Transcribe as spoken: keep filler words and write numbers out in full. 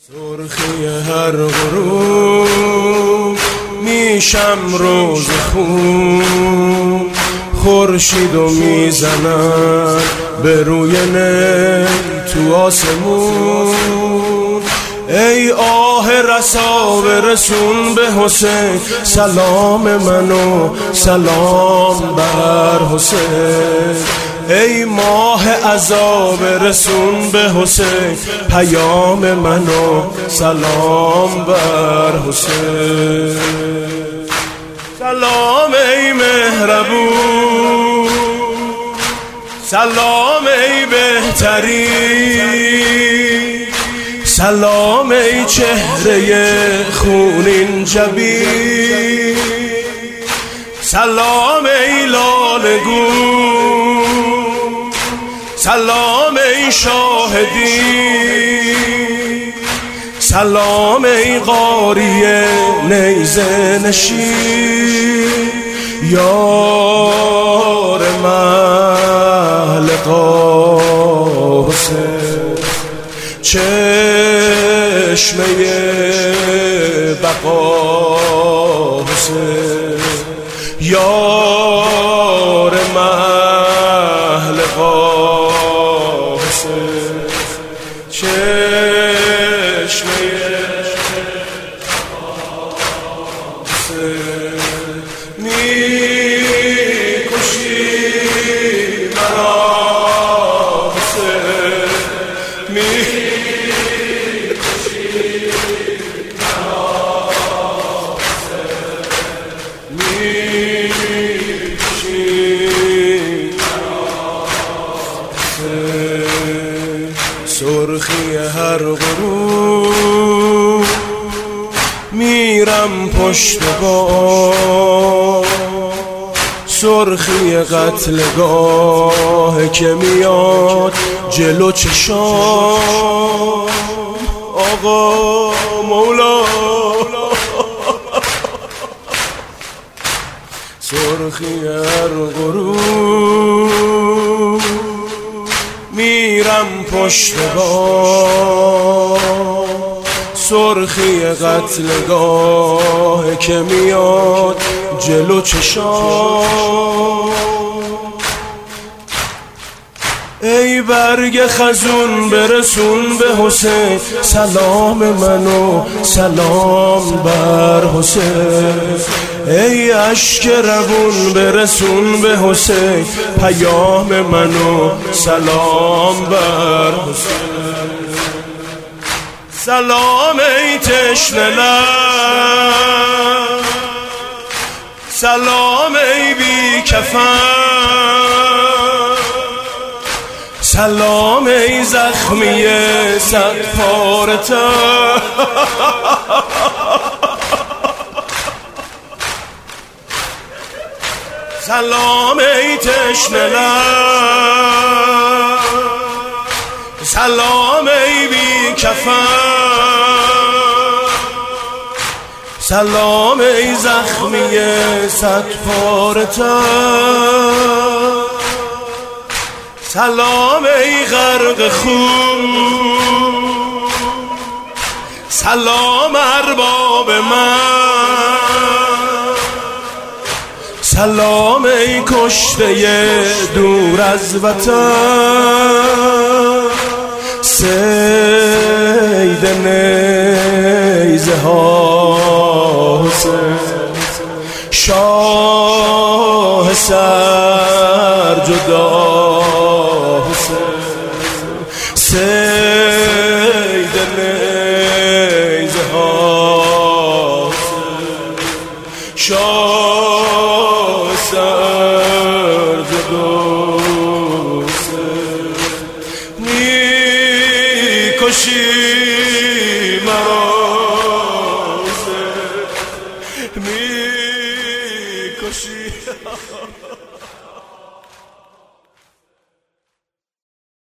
سرخی هر غروب میشم روز خون، خورشیدو میزنن به روی نی تو آسمون. ای آه رسا برسون به حسین، سلام منو سلام بر حسین. ای ماه عذاب رسون به حسین، پیام منو سلام بر حسین. سلام ای مهربون، سلام ای بهترین، سلام ای چهره خونین جبین، سلام ای لالگون، سلام ای شاهدی، سلام ای قاری نیزه نشین، یار محل قاسم، چشمه بقا حسین، یار محل قاسم، چشمه میکشی مرا حسین، میکشی مرا حسین، میکشی مرا حسین. سرخی هر غروب میرم پشت بام، سرخی قتلگاه که میاد جلو چشام. آقا مولا سرخی هر غروب میرم پشت بام، سرخی قتلگاه که میاد جلو چشام. ای برگ خزون برسون به حسین، سلام منو سلام بر حسین. ای اشک روون برسون به حسین، پیام منو سلام بر حسین. سلام ای تشنه لب، سلام ای بی کفن، سلام ای زخمی صد پاره تن، سلام ای تشنه لب، سلام ای بی کفن، سلام ای زخمی صد پاره تن، سلام ای غرق خون، سلام ارباب من، سلام ای کشته دور از وطن. سید نیزه ها حسین، شاه سر جدا حسین، سید نیزه ها حسین، شاه سر